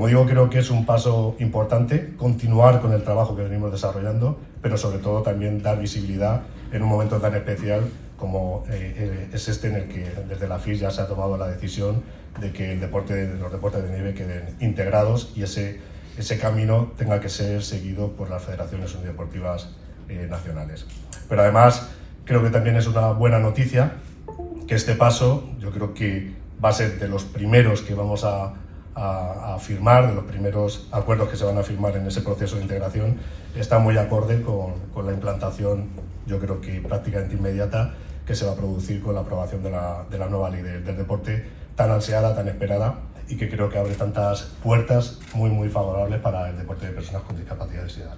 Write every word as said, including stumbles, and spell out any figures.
Como digo, creo que es un paso importante continuar con el trabajo que venimos desarrollando, pero sobre todo también dar visibilidad en un momento tan especial como eh, es este en el que desde la F I S ya se ha tomado la decisión de que el deporte, los deportes de nieve queden integrados y ese, ese camino tenga que ser seguido por las federaciones unideportivas eh, nacionales. Pero además creo que también es una buena noticia que este paso, yo creo que va a ser de los primeros que vamos a A, a firmar, de los primeros acuerdos que se van a firmar en ese proceso de integración, está muy acorde con, con la implantación, yo creo que prácticamente inmediata, que se va a producir con la aprobación de la, de la nueva ley de, del deporte, tan ansiada, tan esperada, y que creo que abre tantas puertas muy, muy favorables para el deporte de personas con discapacidad y edad.